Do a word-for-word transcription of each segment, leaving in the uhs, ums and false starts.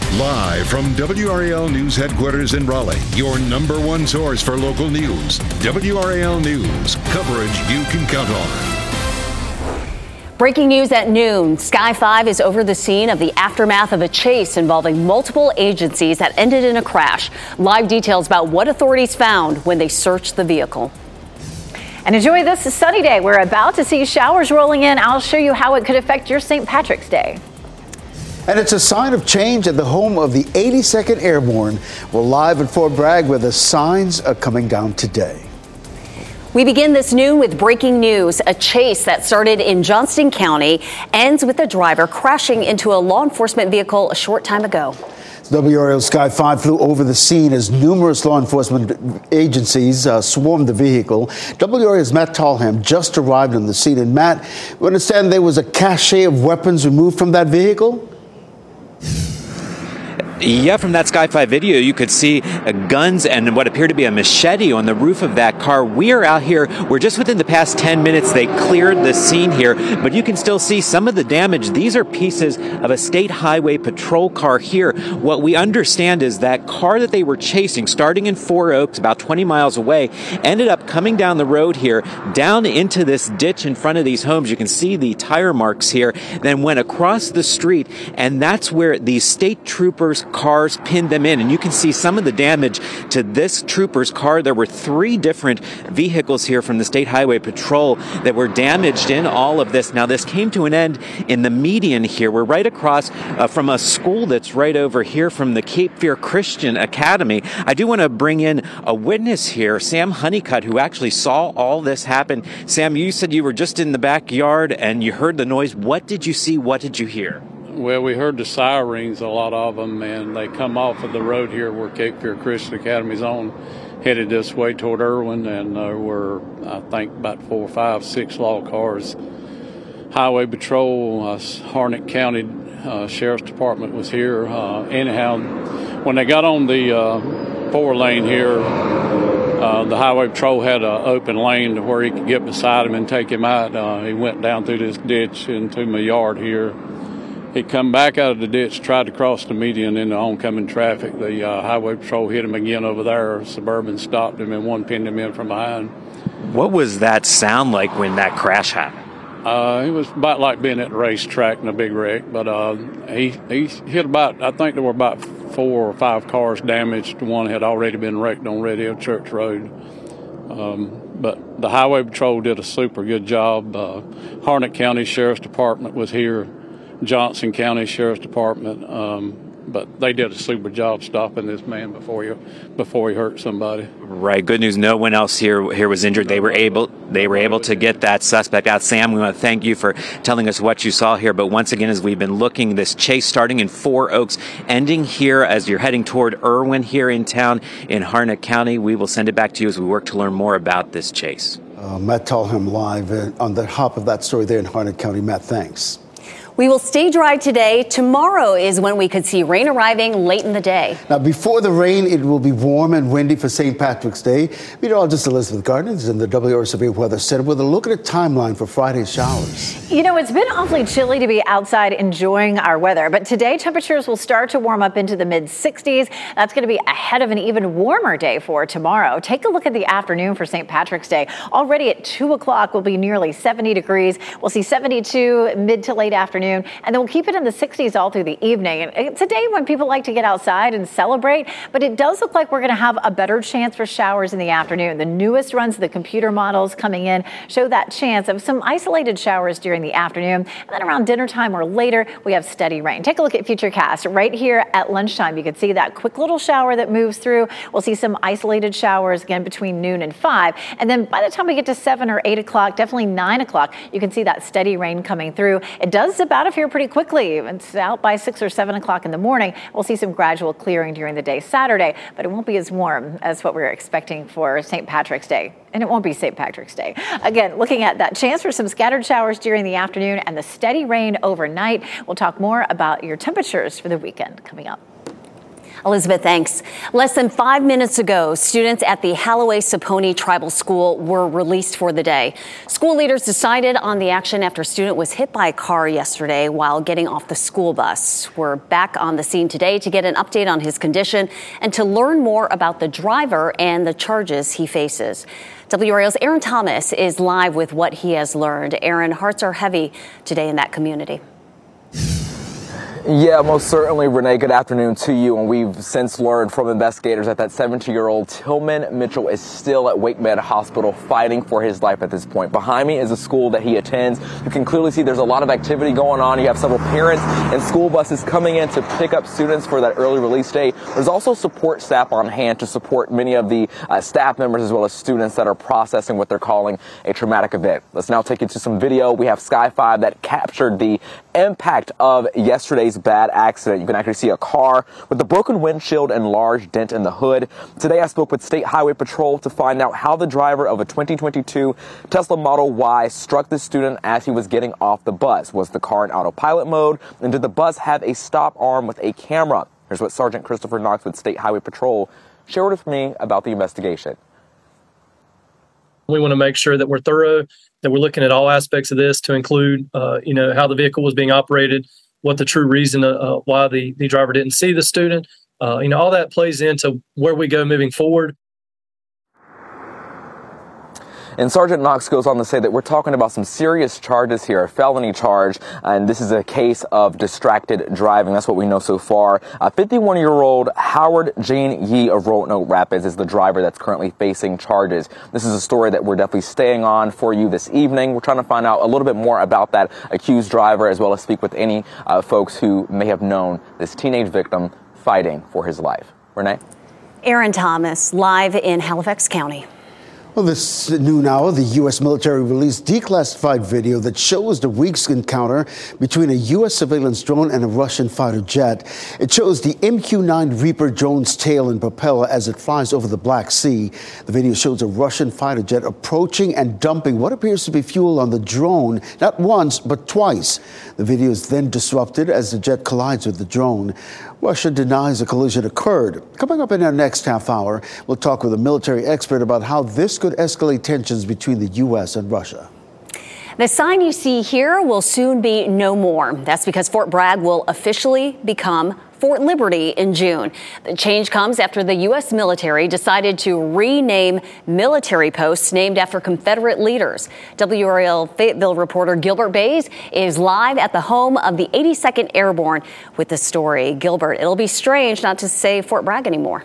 Live from W R A L News headquarters in Raleigh, your number one source for local news. W R A L News, coverage you can count on. Breaking news at noon. Sky five is over the scene of the aftermath of a chase involving multiple agencies that ended in a crash. Live details about what authorities found when they searched the vehicle. And enjoy this sunny day. We're about to see showers rolling in. I'll show you how it could affect your Saint Patrick's Day. And it's a sign of change at the home of the eighty-second Airborne. We're live at Fort Bragg where the signs are coming down today. We begin this noon with breaking news. A chase that started in Johnston County ends with the driver crashing into a law enforcement vehicle a short time ago. W R A L Sky five flew over the scene as numerous law enforcement agencies uh, swarmed the vehicle. W R A L's Matt Tallham just arrived on the scene. And Matt, we understand there was a cache of weapons removed from that vehicle? Yeah, from that Sky five video, you could see uh, guns and what appeared to be a machete on the roof of that car. We are out here. We're just within the past ten minutes. They cleared the scene here, but you can still see some of the damage. These are pieces of a state highway patrol car here. What we understand is that car that they were chasing, starting in Four Oaks, about twenty miles away, ended up coming down the road here, down into this ditch in front of these homes. You can see the tire marks here, then went across the street, and that's where these state troopers cars pinned them in. And you can see some of the damage to this trooper's car. There were three different vehicles here from the State Highway Patrol that were damaged in all of this. Now, this came to an end in the median here. We're right across uh, from a school that's right over here from the Cape Fear Christian Academy. I do want to bring in a witness here, Sam Honeycutt, who actually saw all this happen. Sam, you said you were just in the backyard and you heard the noise. What did you see? What did you hear? Well, we heard the sirens, a lot of them, and they come off of the road here where Cape Fear Christian Academy's on, headed this way toward Irwin, and there were, I think, about four, five, six law cars. Highway Patrol, uh, Harnett County uh, Sheriff's Department was here. Uh, anyhow, when they got on the uh, four lane here, uh, the Highway Patrol had an open lane to where he could get beside him and take him out. Uh, he went down through this ditch into my yard here. He come back out of the ditch, tried to cross the median into oncoming traffic. The uh, Highway Patrol hit him again over there. Suburban stopped him, and one pinned him in from behind. What was that sound like when that crash happened? Uh, it was about like being at the racetrack in a big wreck. But uh, he he hit about, I think there were about four or five cars damaged. One had already been wrecked on Red Hill Church Road. Um, but the Highway Patrol did a super good job. Uh, Harnett County Sheriff's Department was here. Johnson County Sheriff's Department, um, but they did a super job stopping this man before he before he hurt somebody. Right. Good news. No one else here here was injured. They were able they were able to get that suspect out. Sam, we want to thank you for telling us what you saw here. But once again, as we've been looking, this chase starting in Four Oaks, ending here as you're heading toward Irwin here in town in Harnett County. We will send it back to you as we work to learn more about this chase. Uh, Matt Tallham live uh, on the top of that story there in Harnett County. Matt, thanks. We will stay dry today. Tomorrow is when we could see rain arriving late in the day. Now, before the rain, it will be warm and windy for Saint Patrick's Day. Meteorologist Elizabeth Gardner is in the W R A L Severe Weather Center with a look at a timeline for Friday's showers. You know, it's been awfully chilly to be outside enjoying our weather, but today temperatures will start to warm up into the mid sixties. That's going to be ahead of an even warmer day for tomorrow. Take a look at the afternoon for Saint Patrick's Day. Already at two o'clock will be nearly seventy degrees. We'll see seventy-two mid to late afternoon. And then we'll keep it in the sixties all through the evening. And it's a day when people like to get outside and celebrate, but it does look like we're going to have a better chance for showers in the afternoon. The newest runs of the computer models coming in show that chance of some isolated showers during the afternoon. And then around dinner time or later, we have steady rain. Take a look at Futurecast. Right here at lunchtime, you can see that quick little shower that moves through. We'll see some isolated showers again between noon and five. And then by the time we get to seven or eight o'clock, definitely nine o'clock, you can see that steady rain coming through. It does zip out of here pretty quickly. It's out by six or seven o'clock in the morning. We'll see some gradual clearing during the day Saturday, but it won't be as warm as what we're expecting for Saint Patrick's Day. And it won't be Saint Patrick's Day. Again, looking at that chance for some scattered showers during the afternoon and the steady rain overnight. We'll talk more about your temperatures for the weekend coming up. Elizabeth, thanks. Less than five minutes ago, students at the Halloway-Saponi Tribal School were released for the day. School leaders decided on the action after a student was hit by a car yesterday while getting off the school bus. We're back on the scene today to get an update on his condition and to learn more about the driver and the charges he faces. W R A L's Aaron Thomas is live with what he has learned. Aaron, hearts are heavy today in that community. Yeah, most certainly, Renee. Good afternoon to you. And we've since learned from investigators that that seventeen-year-old Tillman Mitchell is still at Wake Med Hospital fighting for his life at this point. Behind me is a school that he attends. You can clearly see there's a lot of activity going on. You have several parents and school buses coming in to pick up students for that early release day. There's also support staff on hand to support many of the uh, staff members as well as students that are processing what they're calling a traumatic event. Let's now take you to some video. We have Sky five that captured the impact of yesterday's bad accident. You can actually see a car with a broken windshield and large dent in the hood. Today I spoke with State Highway Patrol to find out how the driver of a twenty twenty-two Tesla Model Y struck the student as he was getting off the bus. Was the car in autopilot mode? And did the bus have a stop arm with a camera? Here's what Sergeant Christopher Knox with State Highway Patrol shared with me about the investigation. We want to make sure that we're thorough, that we're looking at all aspects of this to include, uh, you know, how the vehicle was being operated, what the true reason uh, why the, the driver didn't see the student. Uh, you know, all that plays into where we go moving forward. And Sergeant Knox goes on to say that we're talking about some serious charges here, a felony charge, and this is a case of distracted driving. That's what we know so far. A fifty-one-year-old Howard Gene Yee of Roanoke Rapids is the driver that's currently facing charges. This is a story that we're definitely staying on for you this evening. We're trying to find out a little bit more about that accused driver as well as speak with any uh, folks who may have known this teenage victim fighting for his life. Renee? Aaron Thomas, live in Halifax County. Well, this noon hour, the U S military released declassified video that shows the week's encounter between a U S surveillance drone and a Russian fighter jet. It shows the M Q nine Reaper drone's tail and propeller as it flies over the Black Sea. The video shows a Russian fighter jet approaching and dumping what appears to be fuel on the drone, not once, but twice. The video is then disrupted as the jet collides with the drone. Russia denies a collision occurred. Coming up in our next half hour, we'll talk with a military expert about how this could escalate tensions between the U S and Russia. The sign you see here will soon be no more. That's because Fort Bragg will officially become Fort Liberty in June. The change comes after the U S military decided to rename military posts named after Confederate leaders. W R A L Fayetteville reporter Gilbert Bays is live at the home of the eighty-second Airborne with the story. Gilbert, it'll be strange not to say Fort Bragg anymore.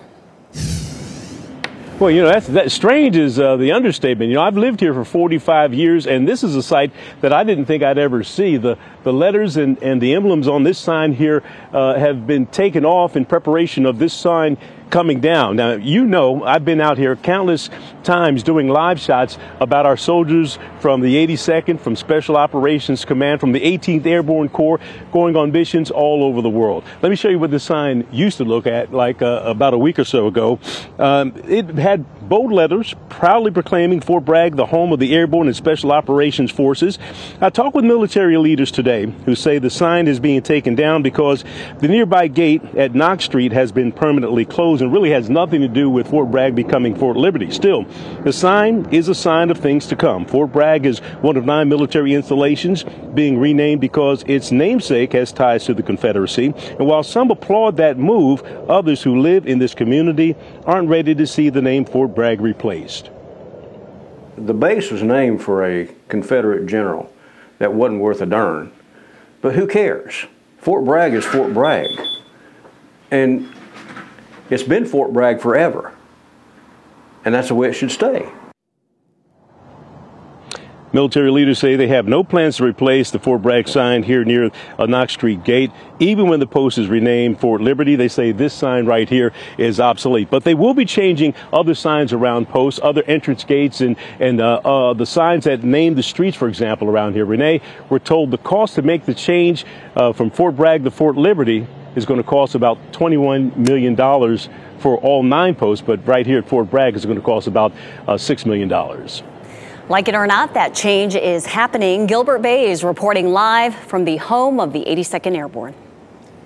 Well, you know, that's that strange is uh, the understatement. You know, I've lived here for forty-five years, and this is a site that I didn't think I'd ever see. The the letters and, and the emblems on this sign here uh, have been taken off in preparation of this sign coming down. Now, you know, I've been out here countless times doing live shots about our soldiers from the eighty-second, from Special Operations Command, from the eighteenth Airborne Corps, going on missions all over the world. Let me show you what this sign used to look at like uh, about a week or so ago. Um, it had bold letters proudly proclaiming Fort Bragg the home of the Airborne and Special Operations Forces. I talked with military leaders today who say the sign is being taken down because the nearby gate at Knox Street has been permanently closed and really has nothing to do with Fort Bragg becoming Fort Liberty. Still, the sign is a sign of things to come. Fort Bragg is one of nine military installations being renamed because its namesake has ties to the Confederacy. And while some applaud that move, others who live in this community aren't ready to see the name Fort Bragg replaced. The base was named for a Confederate general that wasn't worth a darn. But who cares? Fort Bragg is Fort Bragg. And it's been Fort Bragg forever. And that's the way it should stay. Military leaders say they have no plans to replace the Fort Bragg sign here near a Knox Street gate. Even when the post is renamed Fort Liberty, they say this sign right here is obsolete. But they will be changing other signs around posts, other entrance gates, and, and uh, uh, the signs that name the streets, for example, around here. Renee, we're told the cost to make the change uh, from Fort Bragg to Fort Liberty is going to cost about twenty-one million dollars for all nine posts. But right here at Fort Bragg is going to cost about uh, six million dollars. Like it or not, that change is happening. Gilbert Bays reporting live from the home of the eighty-second Airborne.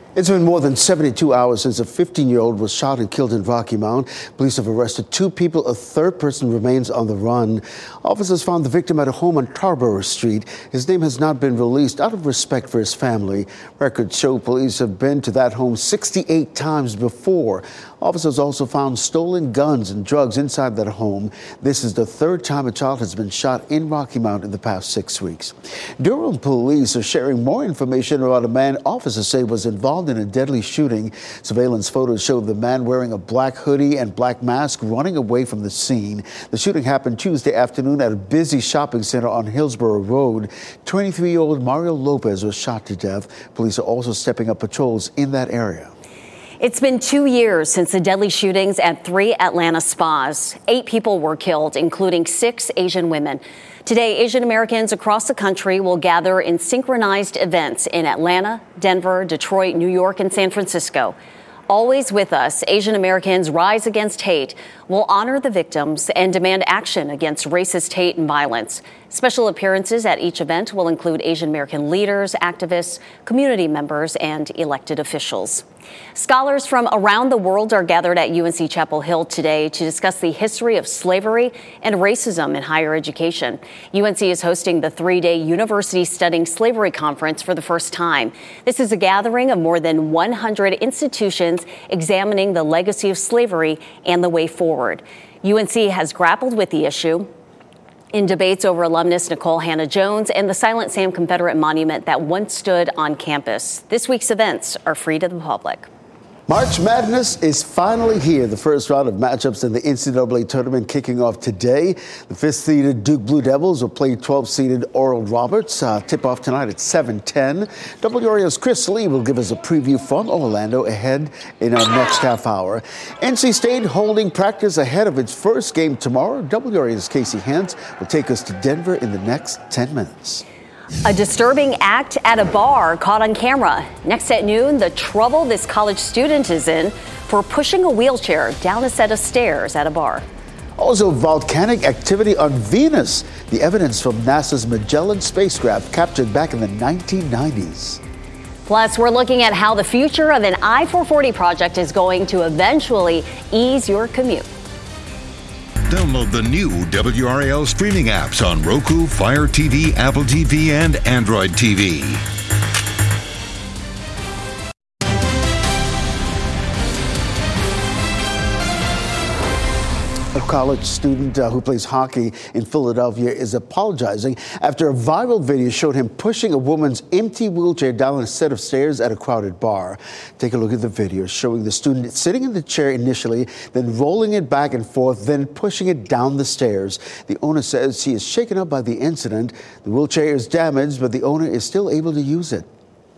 It's been more than seventy-two hours since a fifteen-year-old was shot and killed in Rocky Mount. Police have arrested two people. A third person remains on the run. Officers found the victim at a home on Tarboro Street. His name has not been released out of respect for his family. Records show police have been to that home sixty-eight times before. Officers also found stolen guns and drugs inside that home. This is the third time a child has been shot in Rocky Mount in the past six weeks. Durham police are sharing more information about a man officers say was involved in a deadly shooting. Surveillance photos show the man wearing a black hoodie and black mask running away from the scene. The shooting happened Tuesday afternoon at a busy shopping center on Hillsborough Road. twenty-three-year-old Mario Lopez was shot to death. Police are also stepping up patrols in that area. It's been two years since the deadly shootings at three Atlanta spas. Eight people were killed, including six Asian women. Today, Asian Americans across the country will gather in synchronized events in Atlanta, Denver, Detroit, New York, and San Francisco. Always with us, Asian Americans Rise Against Hate will honor the victims and demand action against racist hate and violence. Special appearances at each event will include Asian American leaders, activists, community members, and elected officials. Scholars from around the world are gathered at U N C Chapel Hill today to discuss the history of slavery and racism in higher education. U N C is hosting the three-day University Studying Slavery Conference for the first time. This is a gathering of more than one hundred institutions examining the legacy of slavery and the way forward. U N C has grappled with the issue in debates over alumnus Nicole Hannah-Jones and the Silent Sam Confederate monument that once stood on campus. This week's events are free to the public. March Madness is finally here. The first round of matchups in the N C double A tournament kicking off today. The fifth-seeded Duke Blue Devils will play twelfth-seeded Oral Roberts. Uh, tip-off tonight at seven ten. W R A L's Chris Lee will give us a preview from Orlando ahead in our next half hour. N C State holding practice ahead of its first game tomorrow. W R A L's Casey Hance will take us to Denver in the next ten minutes. A disturbing act at a bar caught on camera. Next at noon, the trouble this college student is in for pushing a wheelchair down a set of stairs at a bar. Also, volcanic activity on Venus. The evidence from NASA's Magellan spacecraft captured back in the nineteen nineties. Plus, we're looking at how the future of an I four forty project is going to eventually ease your commute. Download the new W R A L streaming apps on Roku, Fire T V, Apple T V, and Android T V. A college student uh, who plays hockey in Philadelphia is apologizing after a viral video showed him pushing a woman's empty wheelchair down a set of stairs at a crowded bar. Take a look at the video showing the student sitting in the chair initially, then rolling it back and forth, then pushing it down the stairs. The owner says he is shaken up by the incident. The wheelchair is damaged, but the owner is still able to use it.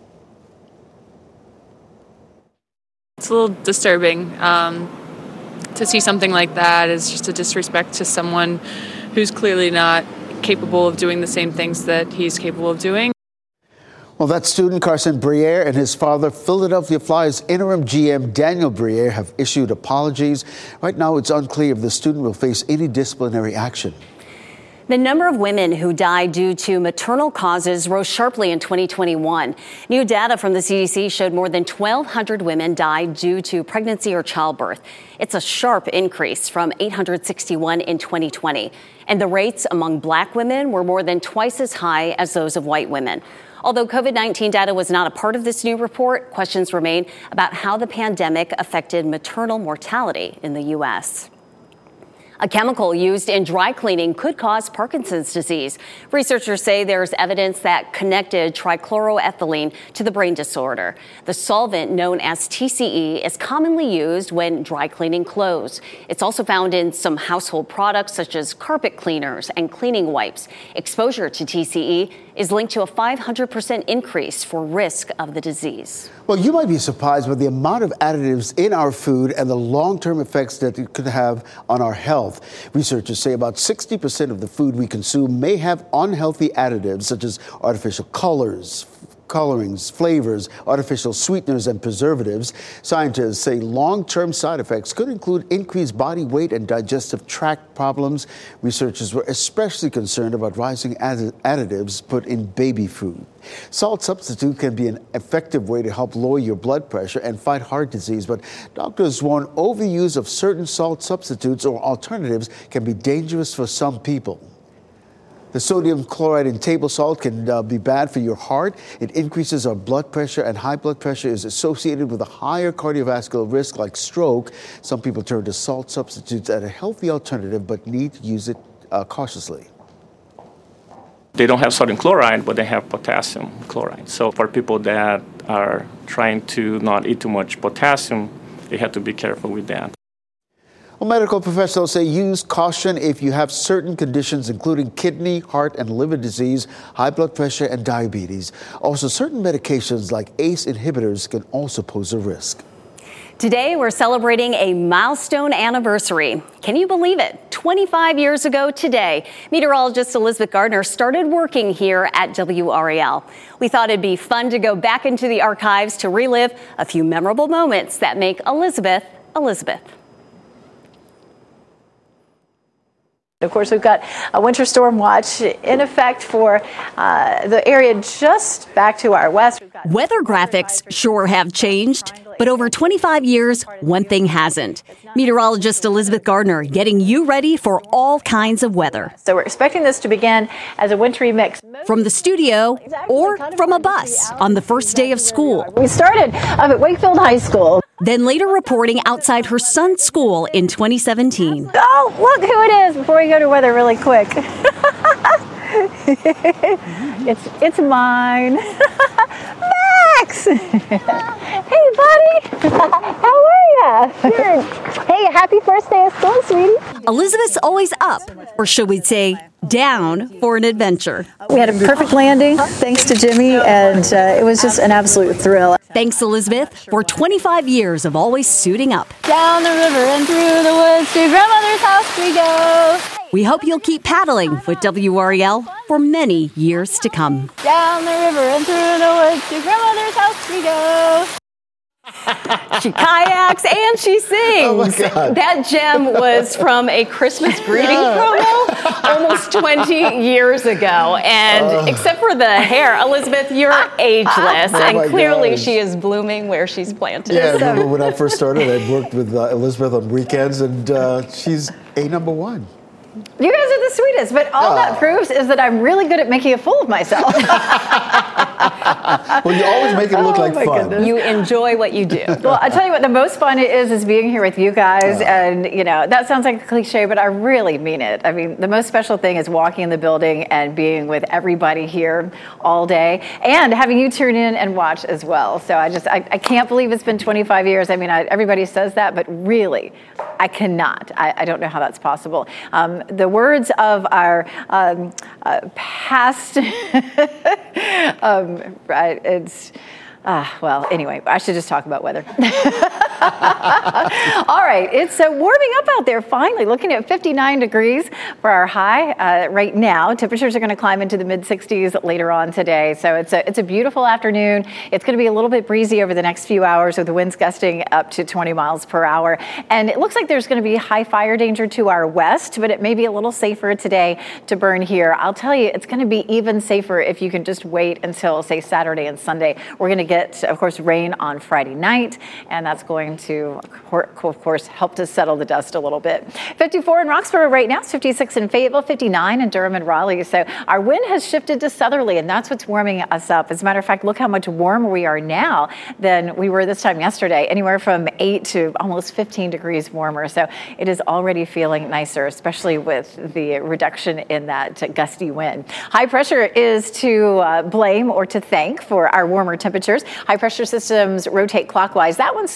It's a little disturbing. Um, to see something like that is just a disrespect to someone who's clearly not capable of doing the same things that he's capable of doing. Well, that student, Carson Briere, and his father, Philadelphia Flyers interim G M Daniel Briere, have issued apologies. Right now, it's unclear if the student will face any disciplinary action. The number of women who died due to maternal causes rose sharply in twenty twenty-one. New data from the C D C showed more than twelve hundred women died due to pregnancy or childbirth. It's a sharp increase from eight hundred sixty-one in twenty twenty. And the rates among black women were more than twice as high as those of white women. Although COVID nineteen data was not a part of this new report, questions remain about how the pandemic affected maternal mortality in the U S. A chemical used in dry cleaning could cause Parkinson's disease. Researchers say there's evidence that connected trichloroethylene to the brain disorder. The solvent, known as T C E, is commonly used when dry cleaning clothes. It's also found in some household products such as carpet cleaners and cleaning wipes. Exposure to T C E is linked to a five hundred percent increase for risk of the disease. Well, you might be surprised by the amount of additives in our food and the long-term effects that it could have on our health. Researchers say about sixty percent of the food we consume may have unhealthy additives such as artificial colors, colorings, flavors, artificial sweeteners, and preservatives. Scientists say long-term side effects could include increased body weight and digestive tract problems. Researchers were especially concerned about rising additives put in baby food. Salt substitute can be an effective way to help lower your blood pressure and fight heart disease, but doctors warn overuse of certain salt substitutes or alternatives can be dangerous for some people. The sodium chloride in table salt can uh, be bad for your heart. It increases our blood pressure, and high blood pressure is associated with a higher cardiovascular risk like stroke. Some people turn to salt substitutes as a healthy alternative, but need to use it uh, cautiously. They don't have sodium chloride, but they have potassium chloride. So for people that are trying to not eat too much potassium, they have to be careful with that. Well, medical professionals say use caution if you have certain conditions, including kidney, heart, and liver disease, high blood pressure, and diabetes. Also, certain medications like A C E inhibitors can also pose a risk. Today, we're celebrating a milestone anniversary. Can you believe it? twenty-five years ago today, meteorologist Elizabeth Gardner started working here at W R A L. We thought it'd be fun to go back into the archives to relive a few memorable moments that make Elizabeth, Elizabeth. Of course, we've got a winter storm watch in effect for uh, the area just back to our west. We've got Weather graphics sure have changed, but over twenty-five years, one thing hasn't. Meteorologist Elizabeth Gardner getting you ready for all kinds of weather. So we're expecting this to begin as a wintry mix. From the studio or from a bus on the first day of school. We started up at Wakefield High School. Then later reporting outside her son's school in twenty seventeen. Oh, look who it is before we go to weather really quick. it's it's mine. Max! Hey, buddy. How are ya? Good. Hey, happy first day of school, sweetie. Elizabeth's always up, or should we say down, for an adventure. We had a perfect landing, thanks to Jimmy, and uh, it was just an absolute thrill. Thanks, Elizabeth, for twenty-five years of always suiting up. Down the river and through the woods to grandmother's house we go. We hope you'll keep paddling with W R E L for many years to come. Down the river and through the woods to grandmother's house we go. She kayaks and she sings. Oh my God. That gem was from a Christmas greeting promo almost twenty years ago. And uh, except for the hair, Elizabeth, you're ageless. Oh and clearly gosh. she is blooming where she's planted. Yeah, I remember when I first started, I worked with uh, Elizabeth on weekends, and uh, she's a number one. You guys are the sweetest, but all oh. that proves is that I'm really good at making a fool of myself. Well, you always make it look oh, like fun. Goodness. You enjoy what you do. Well, I tell you what, the most fun it is is being here with you guys, oh. and you know that sounds like a cliche, but I really mean it. I mean, the most special thing is walking in the building and being with everybody here all day, and having you tune in and watch as well. So I just, I, I can't believe it's been twenty-five years. I mean, I, everybody says that, but really, I cannot. I, I don't know how that's possible. Um, the words of our um, uh, past, um, right, it's, uh, well, anyway, I should just talk about weather. All right, it's uh, warming up out there finally, looking at fifty-nine degrees for our high uh, right now. Temperatures are going to climb into the mid sixties later on today. So it's a, it's a beautiful afternoon. It's going to be a little bit breezy over the next few hours with the winds gusting up to twenty miles per hour. And it looks like there's going to be high fire danger to our west, but it may be a little safer today to burn here. I'll tell you, it's going to be even safer if you can just wait until, say, Saturday and Sunday. We're going to get, of course, rain on Friday night, and that's going to, of course, help to settle the dust a little bit. fifty-four in Roxborough right now, fifty-six in Fayetteville, fifty-nine in Durham and Raleigh. So our wind has shifted to southerly, and that's what's warming us up. As a matter of fact, look how much warmer we are now than we were this time yesterday, anywhere from eight to almost fifteen degrees warmer. So it is already feeling nicer, especially with the reduction in that gusty wind. High pressure is to uh, blame or to thank for our warmer temperatures. High pressure systems rotate clockwise. That one's sliding out.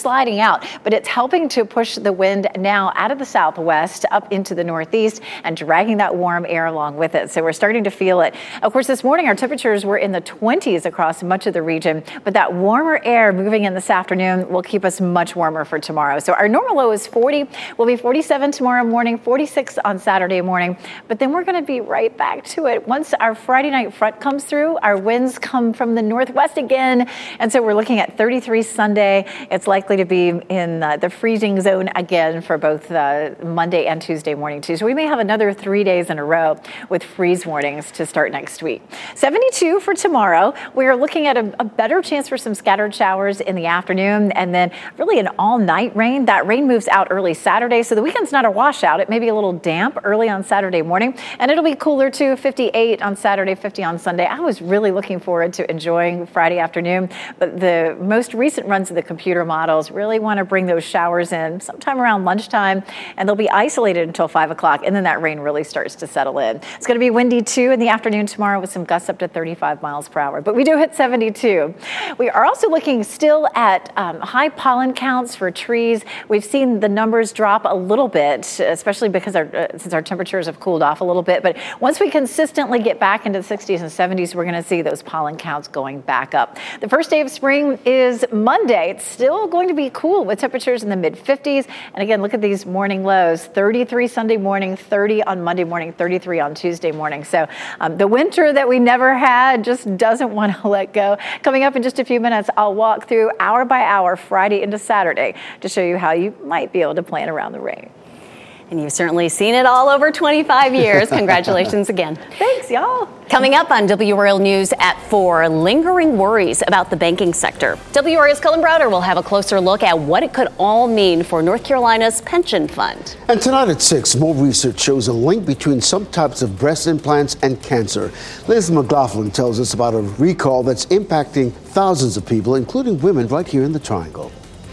out, but it's helping to push the wind now out of the southwest up into the northeast and dragging that warm air along with it. So we're starting to feel it. Of course, this morning our temperatures were in the twenties across much of the region, but that warmer air moving in this afternoon will keep us much warmer for tomorrow. So our normal low is forty. We'll be forty-seven tomorrow morning, forty-six on Saturday morning, but then we're going to be right back to it. Once our Friday night front comes through, our winds come from the northwest again, and so we're looking at thirty-three Sunday. It's likely to be in uh, the freezing zone again for both uh, Monday and Tuesday morning too. So we may have another three days in a row with freeze warnings to start next week. seventy-two for tomorrow. We are looking at a, a better chance for some scattered showers in the afternoon, and then really an all-night rain. That rain moves out early Saturday, so the weekend's not a washout. It may be a little damp early on Saturday morning, and it'll be cooler too, fifty-eight on Saturday, fifty on Sunday. I was really looking forward to enjoying Friday afternoon, but the most recent runs of the computer models really want to bring those showers in sometime around lunchtime, and they'll be isolated until five o'clock, and then that rain really starts to settle in. It's going to be windy too in the afternoon tomorrow with some gusts up to thirty-five miles per hour, but we do hit seventy-two. We are also looking still at um, high pollen counts for trees. We've seen the numbers drop a little bit, especially because our, uh, since our temperatures have cooled off a little bit, but once we consistently get back into the sixties and seventies, we're going to see those pollen counts going back up. The first day of spring is Monday. It's still going to be cool with temperatures in the mid fifties. And again, look at these morning lows, thirty-three Sunday morning, thirty on Monday morning, thirty-three on Tuesday morning. So um, the winter that we never had just doesn't want to let go. Coming up in just a few minutes, I'll walk through hour by hour, Friday into Saturday, to show you how you might be able to plan around the rain. And you've certainly seen it all over twenty-five years. Congratulations again. Thanks, y'all. Coming up on W R A L News at four, lingering worries about the banking sector. W R A L's Cullen Browder will have a closer look at what it could all mean for North Carolina's pension fund. And tonight at six, more research shows a link between some types of breast implants and cancer. Liz McLaughlin tells us about a recall that's impacting thousands of people, including women right here in the Triangle.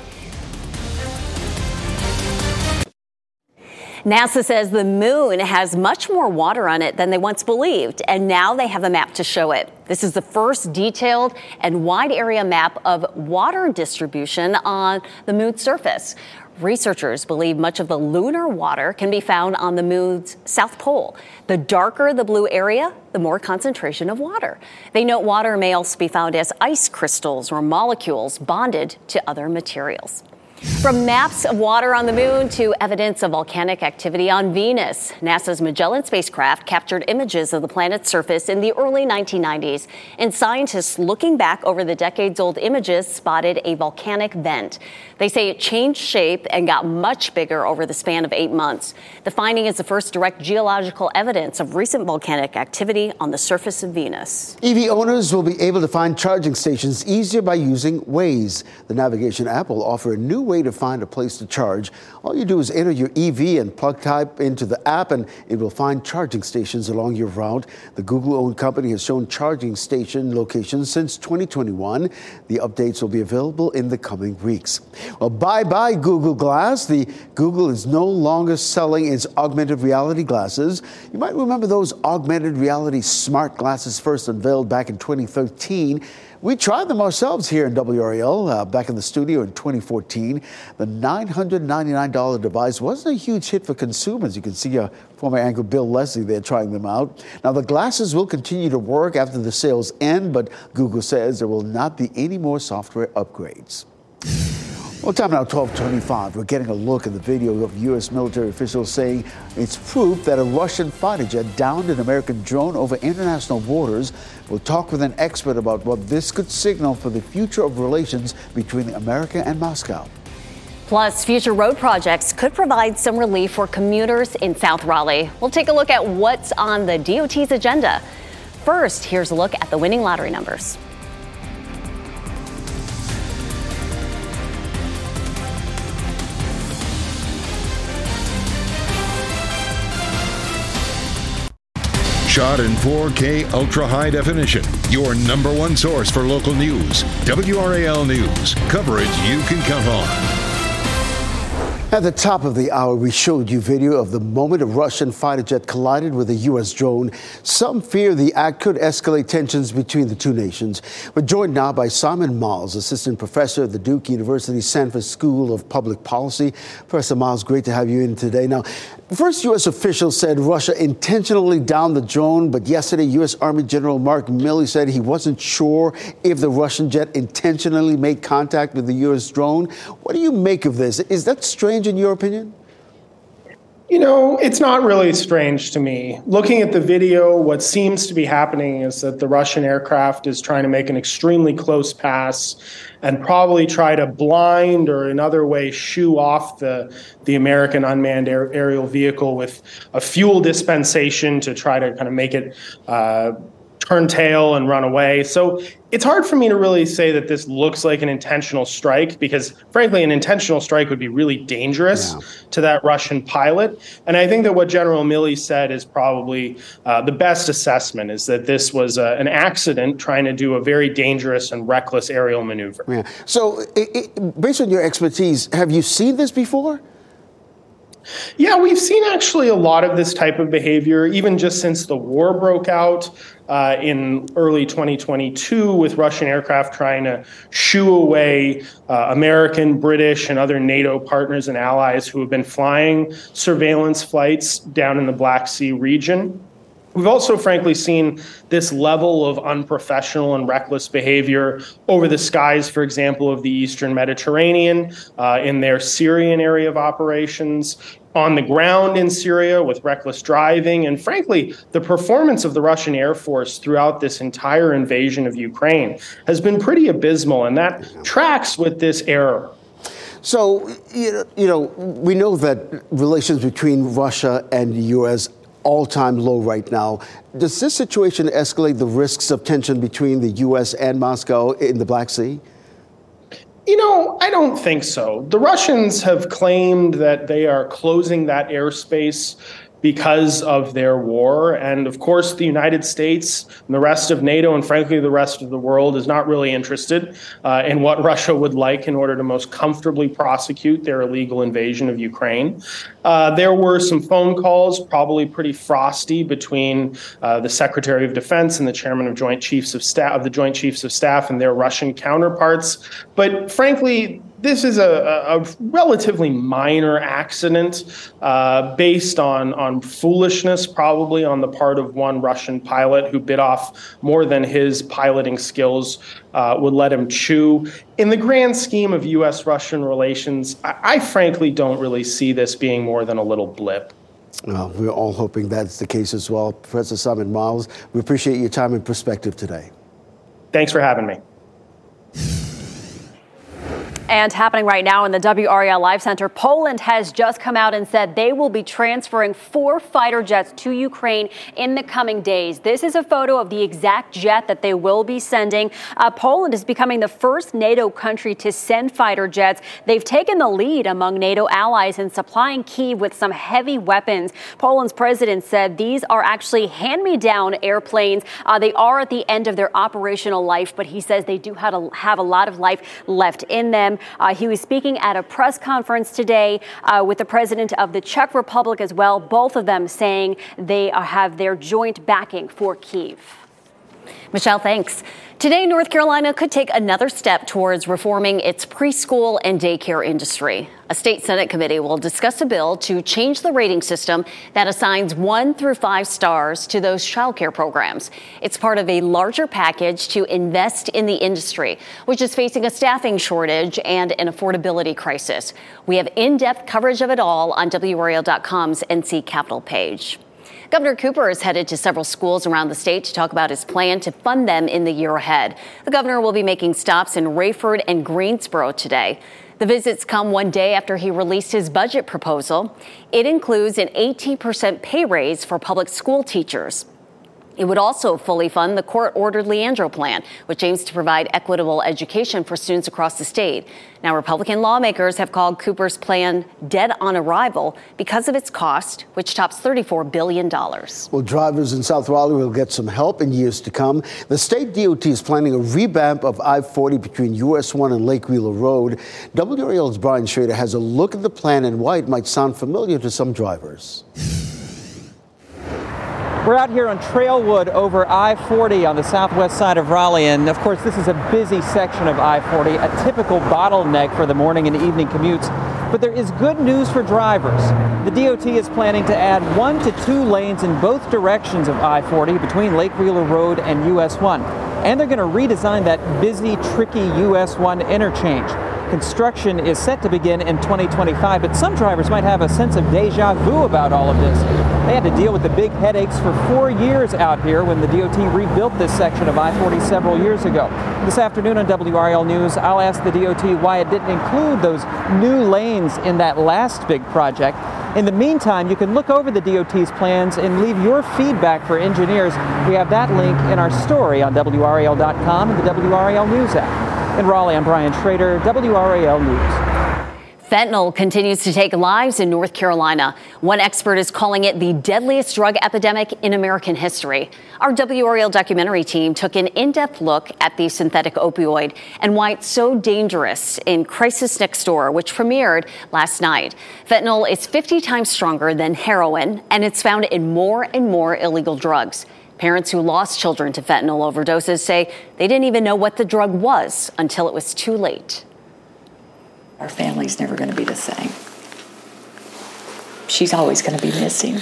NASA says the moon has much more water on it than they once believed, and now they have a map to show it. This is the first detailed and wide area map of water distribution on the moon's surface. Researchers believe much of the lunar water can be found on the moon's south pole. The darker the blue area, the more concentration of water. They note water may also be found as ice crystals or molecules bonded to other materials. From maps of water on the moon to evidence of volcanic activity on Venus, NASA's Magellan spacecraft captured images of the planet's surface in the early nineteen nineties, and scientists looking back over the decades-old images spotted a volcanic vent. They say it changed shape and got much bigger over the span of eight months. The finding is the first direct geological evidence of recent volcanic activity on the surface of Venus. E V owners will be able to find charging stations easier by using Waze. The navigation app will offer a new way to find a place to charge. All you do is enter your E V and plug type into the app, and it will find charging stations along your route. The Google-owned company has shown charging station locations since twenty twenty-one. The updates will be available in the coming weeks. Well, bye-bye Google Glass. The Google is no longer selling its augmented reality glasses. You might remember those augmented reality smart glasses first unveiled back in twenty thirteen. We tried them ourselves here in W R A L uh, back in the studio in twenty fourteen. The nine hundred ninety-nine dollars device wasn't a huge hit for consumers. You can see uh, former anchor Bill Leslie there trying them out. Now, the glasses will continue to work after the sales end, but Google says there will not be any more software upgrades. Well, time now, twelve twenty-five. We're getting a look at the video of U S military officials saying it's proof that a Russian fighter jet downed an American drone over international borders. We'll talk with an expert about what this could signal for the future of relations between America and Moscow. Plus, future road projects could provide some relief for commuters in South Raleigh. We'll take a look at what's on the D O T's agenda. First, here's a look at the winning lottery numbers. Shot in four K ultra high definition. Your number one source for local news. W R A L News. Coverage you can count on. At the top of the hour, we showed you video of the moment a Russian fighter jet collided with a U S drone. Some fear the act could escalate tensions between the two nations. We're joined now by Simon Miles, assistant professor at the Duke University Sanford School of Public Policy. Professor Miles, great to have you in today. Now, first U S officials said Russia intentionally downed the drone, but yesterday U S Army General Mark Milley said he wasn't sure if the Russian jet intentionally made contact with the U S drone. What do you make of this? Is that strange in your opinion? You know, it's not really strange to me. Looking at the video, what seems to be happening is that the Russian aircraft is trying to make an extremely close pass and probably try to blind or in other way shoo off the, the American unmanned air, aerial vehicle with a fuel dispensation to try to kind of make it uh, turn tail and run away. So it's hard for me to really say that this looks like an intentional strike because, frankly, an intentional strike would be really dangerous yeah. to that Russian pilot. And I think that what General Milley said is probably uh, the best assessment, is that this was uh, an accident trying to do a very dangerous and reckless aerial maneuver. Yeah. So it, it, based on your expertise, have you seen this before? Yeah, we've seen actually a lot of this type of behavior, even just since the war broke out uh, in early twenty twenty-two, with Russian aircraft trying to shoo away uh, American, British, and other NATO partners and allies who have been flying surveillance flights down in the Black Sea region. We've also, frankly, seen this level of unprofessional and reckless behavior over the skies, for example, of the Eastern Mediterranean, uh, in their Syrian area of operations, on the ground in Syria with reckless driving, and frankly, the performance of the Russian Air Force throughout this entire invasion of Ukraine has been pretty abysmal, and that tracks with this error. So, you know, we know that relations between Russia and the U S all-time low right now. Does this situation escalate the risks of tension between the U S and Moscow in the Black Sea? You know, I don't think so. The Russians have claimed that they are closing that airspace because of their war. And of course, the United States and the rest of NATO, and frankly, the rest of the world, is not really interested uh, in what Russia would like in order to most comfortably prosecute their illegal invasion of Ukraine. Uh, there were some phone calls, probably pretty frosty, between uh, the Secretary of Defense and the Chairman of Joint Chiefs of Staff of the Joint Chiefs of Staff and their Russian counterparts. But frankly, this is a, a relatively minor accident uh, based on, on foolishness, probably on the part of one Russian pilot who bit off more than his piloting skills uh, would let him chew. In the grand scheme of U S Russian relations, I, I frankly don't really see this being more than a little blip. Well, we're all hoping that's the case as well. Professor Simon Miles, we appreciate your time and perspective today. Thanks for having me. And happening right now in the W R A L Live Center, Poland has just come out and said they will be transferring four fighter jets to Ukraine in the coming days. This is a photo of the exact jet that they will be sending. Uh, Poland is becoming the first NATO country to send fighter jets. They've taken the lead among NATO allies in supplying Kyiv with some heavy weapons. Poland's president said these are actually hand-me-down airplanes. Uh, they are at the end of their operational life, but he says they do have a, have a lot of life left in them. Uh, he was speaking at a press conference today uh, with the president of the Czech Republic as well, both of them saying they are, have their joint backing for Kyiv. Michelle, thanks. Today, North Carolina could take another step towards reforming its preschool and daycare industry. A state Senate committee will discuss a bill to change the rating system that assigns one through five stars to those childcare programs. It's part of a larger package to invest in the industry, which is facing a staffing shortage and an affordability crisis. We have in-depth coverage of it all on W R A L dot com's N C Capitol page. Governor Cooper is headed to several schools around the state to talk about his plan to fund them in the year ahead. The governor will be making stops in Rayford and Greensboro today. The visits come one day after he released his budget proposal. It includes an eighteen percent pay raise for public school teachers. It would also fully fund the court-ordered Leandro plan, which aims to provide equitable education for students across the state. Now, Republican lawmakers have called Cooper's plan dead on arrival because of its cost, which tops thirty-four billion dollars. Well, drivers in South Raleigh will get some help in years to come. The state D O T is planning a revamp of I forty between U S one and Lake Wheeler Road. W R A L's Brian Schrader has a look at the plan and why it might sound familiar to some drivers. We're out here on Trailwood over I forty on the southwest side of Raleigh, and of course this is a busy section of I forty, a typical bottleneck for the morning and evening commutes. But there is good news for drivers. The D O T is planning to add one to two lanes in both directions of I forty between Lake Wheeler Road and U S one. And they're going to redesign that busy, tricky U S one interchange. Construction is set to begin in twenty twenty-five, but some drivers might have a sense of deja vu about all of this. They had to deal with the big headaches for four years out here when the D O T rebuilt this section of I forty several years ago. This afternoon on W R A L News, I'll ask the D O T why it didn't include those new lanes in that last big project. In the meantime, you can look over the D O T's plans and leave your feedback for engineers. We have that link in our story on W R A L dot com and the W R A L News app. In Raleigh, I'm Brian Schrader, W R A L News. Fentanyl continues to take lives in North Carolina. One expert is calling it the deadliest drug epidemic in American history. Our W R A L documentary team took an in-depth look at the synthetic opioid and why it's so dangerous in Crisis Next Door, which premiered last night. Fentanyl is fifty times stronger than heroin, and it's found in more and more illegal drugs. Parents who lost children to fentanyl overdoses say they didn't even know what the drug was until it was too late. Our family's never going to be the same. She's always going to be missing.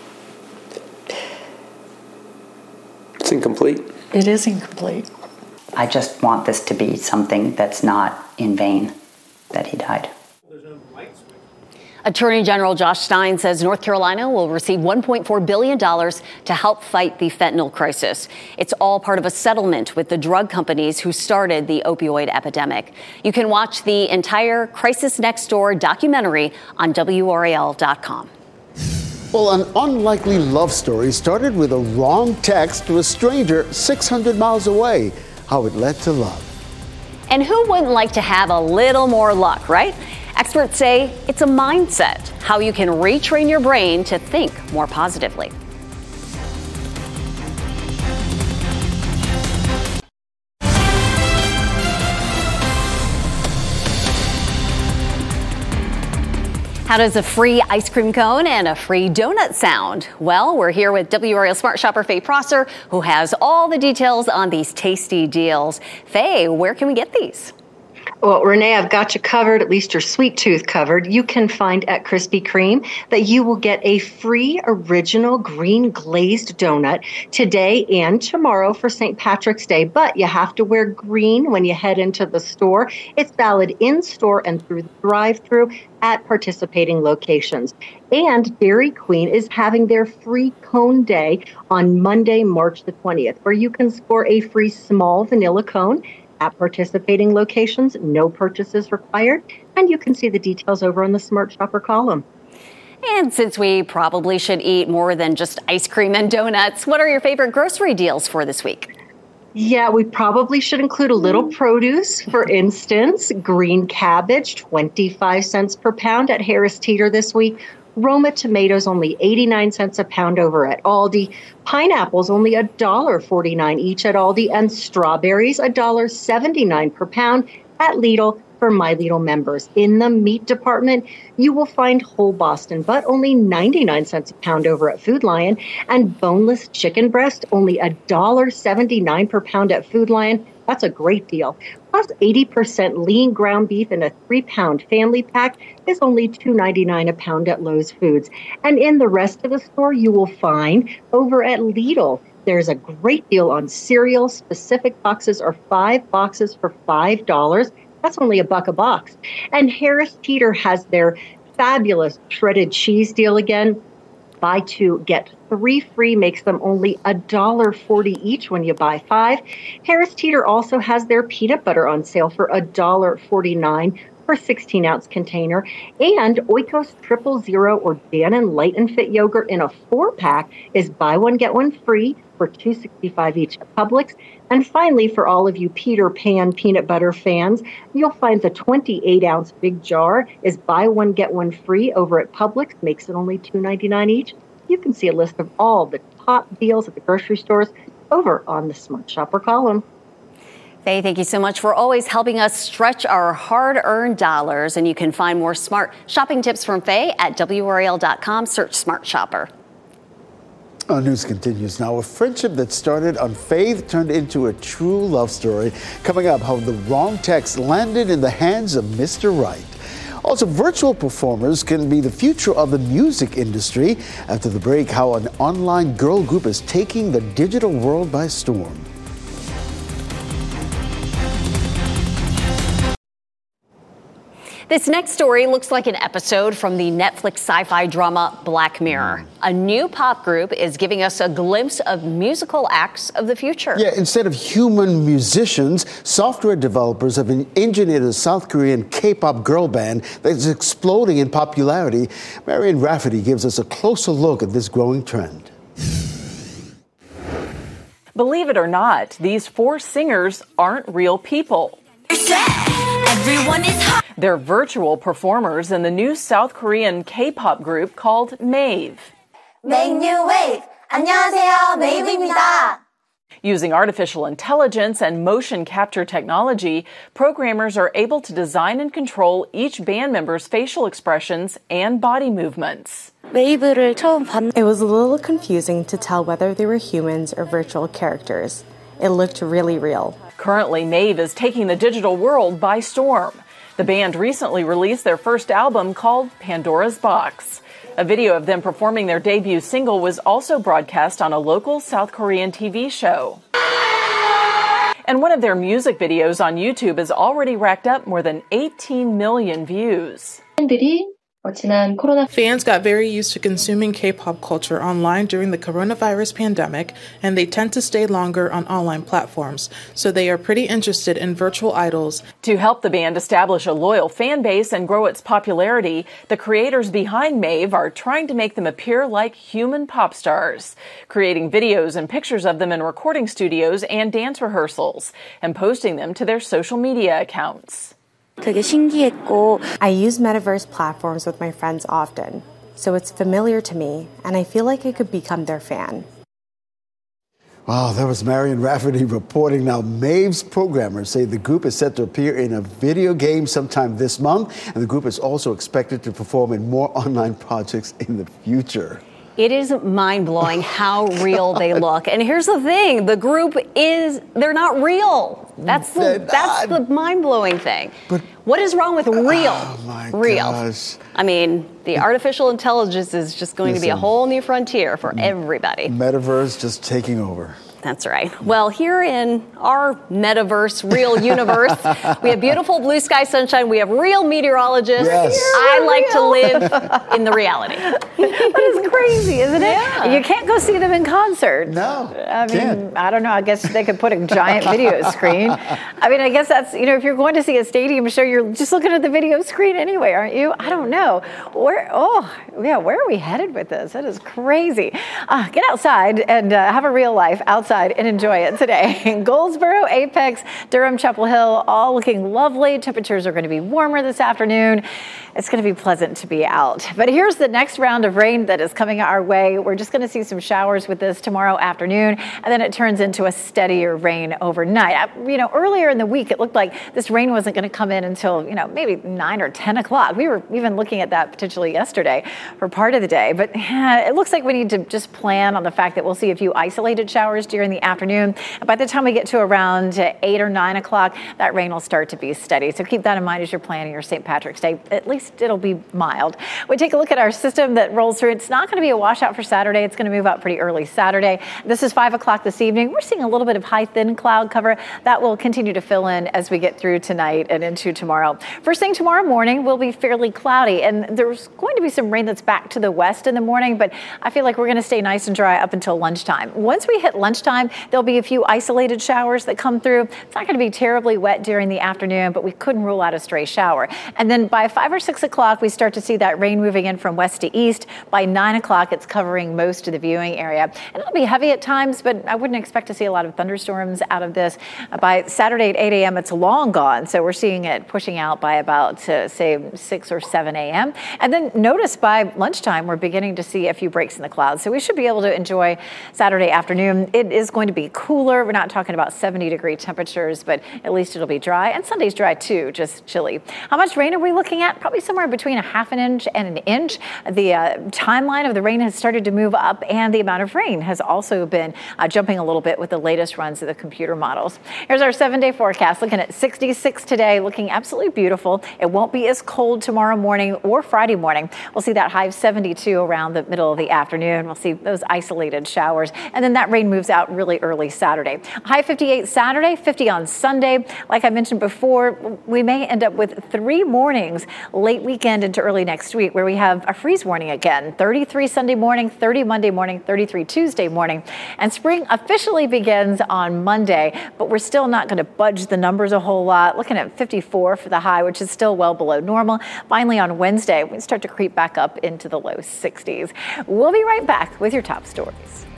It's incomplete. It is incomplete. I just want this to be something that's not in vain that he died. Attorney General Josh Stein says North Carolina will receive one point four billion dollars to help fight the fentanyl crisis. It's all part of a settlement with the drug companies who started the opioid epidemic. You can watch the entire Crisis Next Door documentary on W R A L dot com. Well, an unlikely love story started with a wrong text to a stranger six hundred miles away. How it led to love. And who wouldn't like to have a little more luck, right? Experts say it's a mindset, how you can retrain your brain to think more positively. How does a free ice cream cone and a free donut sound? Well, we're here with W R A L Smart Shopper Faye Prosser, who has all the details on these tasty deals. Faye, where can we get these? Well, Renee, I've got you covered, at least your sweet tooth covered. You can find at Krispy Kreme that you will get a free original green glazed donut today and tomorrow for Saint Patrick's Day, but you have to wear green when you head into the store. It's valid in-store and through the drive-thru at participating locations. And Dairy Queen is having their free cone day on Monday, March the twentieth, where you can score a free small vanilla cone at participating locations. No purchases required. And you can see the details over on the Smart Shopper column. And since we probably should eat more than just ice cream and donuts, what are your favorite grocery deals for this week? Yeah, we probably should include a little produce. For instance, green cabbage, twenty-five cents per pound at Harris Teeter this week. Roma tomatoes only eighty-nine cents a pound over at Aldi. Pineapples only one dollar and forty-nine cents each at Aldi. And strawberries one dollar and seventy-nine cents per pound at Lidl for My Lidl members. In the meat department, you will find whole Boston butt only ninety-nine cents a pound over at Food Lion. And boneless chicken breast only one dollar and seventy-nine cents per pound at Food Lion. That's a great deal. Plus, eighty percent lean ground beef in a three-pound family pack is only two dollars and ninety-nine cents a pound at Lowe's Foods. And in the rest of the store, you will find over at Lidl, there's a great deal on cereal. Specific boxes are five boxes for five dollars. That's only a buck a box. And Harris Teeter has their fabulous shredded cheese deal again. Buy two, get three free makes them only one dollar and forty cents each when you buy five. Harris Teeter also has their peanut butter on sale for one dollar and forty-nine cents. for a sixteen ounce container. And Oikos Triple Zero or Dannon Light and Fit yogurt in a four pack is buy one, get one free for two dollars and sixty-five cents each at Publix. And finally, for all of you Peter Pan peanut butter fans, you'll find the twenty-eight ounce big jar is buy one, get one free over at Publix. Makes it only two dollars and ninety-nine cents each. You can see a list of all the top deals at the grocery stores over on the Smart Shopper column. Faye, thank you so much for always helping us stretch our hard-earned dollars. And you can find more smart shopping tips from Faye at W R A L dot com. Search Smart Shopper. Our news continues now. A friendship that started on faith turned into a true love story. Coming up, how the wrong text landed in the hands of Mister Right. Also, virtual performers can be the future of the music industry. After the break, how an online girl group is taking the digital world by storm. This next story looks like an episode from the Netflix sci-fi drama Black Mirror. A new pop group is giving us a glimpse of musical acts of the future. Yeah, instead of human musicians, software developers have engineered a South Korean K-pop girl band that's exploding in popularity. Marian Rafferty gives us a closer look at this growing trend. Believe it or not, these four singers aren't real people. Everyone is hot. They're virtual performers in the new South Korean K-pop group called Mave. Make new wave. 안녕하세요, Mave입니다. Using artificial intelligence and motion capture technology, programmers are able to design and control each band member's facial expressions and body movements. 웨이브를 처음 봤... It was a little confusing to tell whether they were humans or virtual characters. It looked really real. Currently, Mave is taking the digital world by storm. The band recently released their first album called Pandora's Box. A video of them performing their debut single was also broadcast on a local South Korean T V show. And one of their music videos on YouTube has already racked up more than eighteen million views. Fans got very used to consuming K-pop culture online during the coronavirus pandemic, and they tend to stay longer on online platforms, so they are pretty interested in virtual idols. To help the band establish a loyal fan base and grow its popularity, the creators behind Mave are trying to make them appear like human pop stars, creating videos and pictures of them in recording studios and dance rehearsals, and posting them to their social media accounts. 되게 신기했고, I use metaverse platforms with my friends often, so it's familiar to me, and I feel like I could become their fan. Wow, that was Marian Rafferty reporting. Now, Mave's programmers say the group is set to appear in a video game sometime this month, and the group is also expected to perform in more online projects in the future. It is mind-blowing how real they look. And here's the thing, the group is, they're not real. That's the, that's the mind-blowing thing. But what is wrong with real? Oh my real. gosh. I mean, the artificial intelligence is just going Listen, to be a whole new frontier for everybody. Metaverse just taking over. That's right. Well, here in our metaverse, real universe, we have beautiful blue sky sunshine. We have real meteorologists. Yes. I like to live in the reality. That is crazy, isn't it? Yeah. You can't go see them in concert. No. I mean, can't. I don't know. I guess they could put a giant video screen. I mean, I guess that's, you know, if you're going to see a stadium show, you're just looking at the video screen anyway, aren't you? I don't know. Where, oh, yeah, where are we headed with this? That is crazy. Uh, get outside and uh, have a real life outside and enjoy it today. Goldsboro, Apex, Durham, Chapel Hill, all looking lovely. Temperatures are going to be warmer this afternoon. It's going to be pleasant to be out. But here's the next round of rain that is coming our way. We're just going to see some showers with this tomorrow afternoon, and then it turns into a steadier rain overnight. I, you know, earlier in the week, it looked like this rain wasn't going to come in until, you know, maybe nine or ten o'clock. We were even looking at that potentially yesterday for part of the day. But yeah, it looks like we need to just plan on the fact that we'll see a few isolated showers during the afternoon. And by the time we get to around eight or nine o'clock, that rain will start to be steady. So keep that in mind as you're planning your Saint Patrick's Day, at least least it'll be mild. We take a look at our system that rolls through. It's not going to be a washout for Saturday. It's going to move out pretty early Saturday. This is five o'clock this evening. We're seeing a little bit of high thin cloud cover that will continue to fill in as we get through tonight and into tomorrow. First thing tomorrow morning will be fairly cloudy, and there's going to be some rain that's back to the west in the morning, but I feel like we're going to stay nice and dry up until lunchtime. Once we hit lunchtime, there'll be a few isolated showers that come through. It's not going to be terribly wet during the afternoon, but we couldn't rule out a stray shower. And then by five or six o'clock, we start to see that rain moving in from west to east. By nine o'clock, it's covering most of the viewing area. And it'll be heavy at times, but I wouldn't expect to see a lot of thunderstorms out of this. By Saturday at eight a.m., it's long gone. So we're seeing it pushing out by about, uh, say, six or seven a.m. And then notice by lunchtime, we're beginning to see a few breaks in the clouds. So we should be able to enjoy Saturday afternoon. It is going to be cooler. We're not talking about seventy degree temperatures, but at least it'll be dry. And Sunday's dry too, just chilly. How much rain are we looking at? Probably somewhere between a half an inch and an inch. The uh, timeline of the rain has started to move up, and the amount of rain has also been uh, jumping a little bit with the latest runs of the computer models. Here's our seven day forecast, looking at sixty-six today, looking absolutely beautiful. It won't be as cold tomorrow morning or Friday morning. We'll see that high of seventy-two around the middle of the afternoon. We'll see those isolated showers, and then that rain moves out really early Saturday. High fifty-eight Saturday, fifty on Sunday. Like I mentioned before, we may end up with three mornings late weekend into early next week where we have a freeze warning again. thirty-three Sunday morning, thirty Monday morning, thirty-three Tuesday morning. And spring officially begins on Monday, but we're still not going to budge the numbers a whole lot. Looking at fifty-four for the high, which is still well below normal. Finally, on Wednesday, we start to creep back up into the low sixties. We'll be right back with your top stories.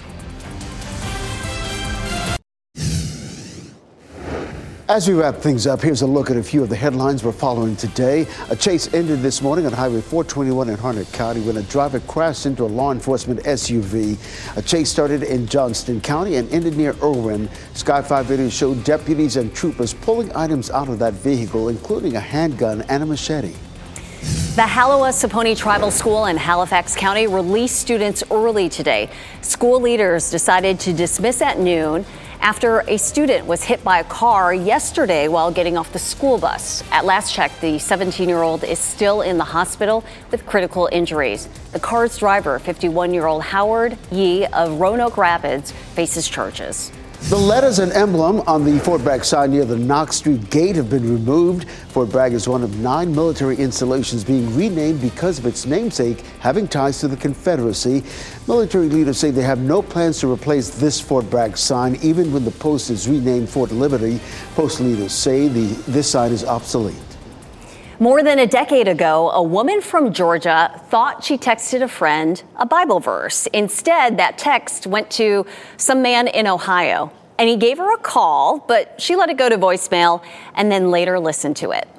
As we wrap things up, here's a look at a few of the headlines we're following today. A chase ended this morning on Highway four twenty-one in Harnett County when a driver crashed into a law enforcement S U V. A chase started in Johnston County and ended near Irwin. Sky five video showed deputies and troopers pulling items out of that vehicle, including a handgun and a machete. The Halawa Saponi Tribal School in Halifax County released students early today. School leaders decided to dismiss at noon after a student was hit by a car yesterday while getting off the school bus. At last check, the seventeen-year-old is still in the hospital with critical injuries. The car's driver, fifty-one-year-old Howard Yee of Roanoke Rapids, faces charges. The letters and emblem on the Fort Bragg sign near the Knox Street Gate have been removed. Fort Bragg is one of nine military installations being renamed because of its namesake having ties to the Confederacy. Military leaders say they have no plans to replace this Fort Bragg sign, even when the post is renamed Fort Liberty. Post leaders say the, this sign is obsolete. More than a decade ago, a woman from Georgia thought she texted a friend a Bible verse. Instead, that text went to some man in Ohio, and he gave her a call, but she let it go to voicemail and then later listened to it.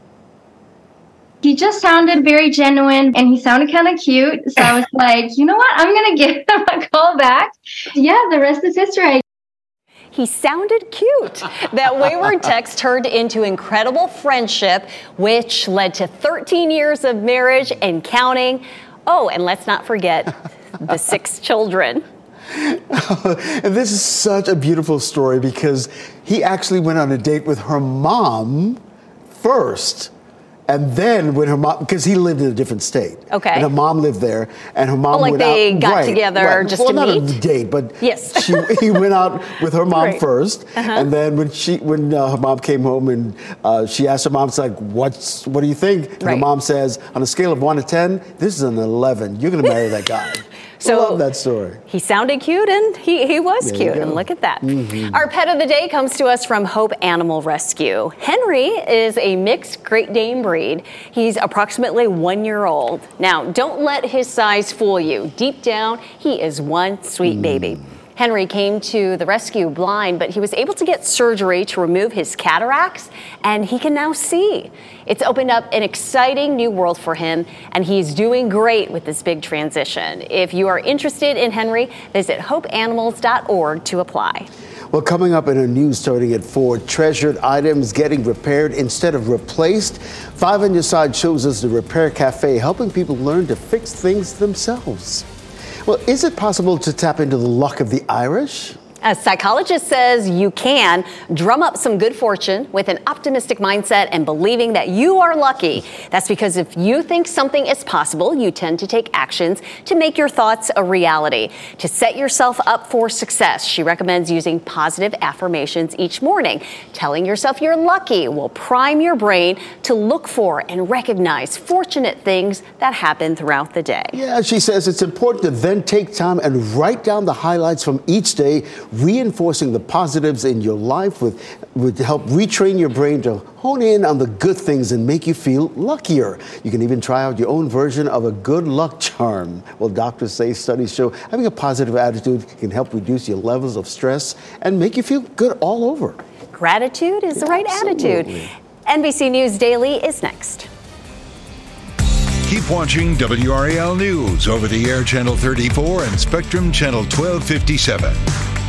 He just sounded very genuine, and he sounded kind of cute. So I was like, you know what? I'm going to give him a call back. Yeah, the rest is history. He sounded cute. That wayward text turned into incredible friendship, which led to thirteen years of marriage and counting. Oh, and let's not forget the six children. And this is such a beautiful story because he actually went on a date with her mom first. And then when her mom, because he lived in a different state. Okay. And her mom lived there, and her mom oh, like went they out. got right, together right. just well, to not meet? a date, but yes. she, he went out with her mom right. first, uh-huh. and then when she, when uh, her mom came home and uh, she asked her mom, it's like, "What's, what do you think?" And right. her mom says, on a scale of one to ten, this is an eleven. You're going to marry that guy. So I love that story. He sounded cute, and he, he was there cute, and look at that. Mm-hmm. Our pet of the day comes to us from Hope Animal Rescue. Henry is a mixed Great Dane breed. He's approximately one year old. Now, don't let his size fool you. Deep down, he is one sweet mm. baby. Henry came to the rescue blind, but he was able to get surgery to remove his cataracts, and he can now see. It's opened up an exciting new world for him, and he's doing great with this big transition. If you are interested in Henry, visit hope animals dot org to apply. Well, coming up in a news starting at four, treasured items getting repaired instead of replaced. Five on Your Side shows us the Repair Cafe, helping people learn to fix things themselves. Well, is it possible to tap into the luck of the Irish? A psychologist says you can drum up some good fortune with an optimistic mindset and believing that you are lucky. That's because if you think something is possible, you tend to take actions to make your thoughts a reality. To set yourself up for success, she recommends using positive affirmations each morning. Telling yourself you're lucky will prime your brain to look for and recognize fortunate things that happen throughout the day. Yeah, she says it's important to then take time and write down the highlights from each day, reinforcing the positives in your life with, would help retrain your brain to hone in on the good things and make you feel luckier. You can even try out your own version of a good luck charm. Well, doctors say studies show having a positive attitude can help reduce your levels of stress and make you feel good all over. Gratitude is the right Absolutely. attitude. N B C News Daily is next. Keep watching W R A L News over the air channel thirty-four and Spectrum channel twelve fifty-seven.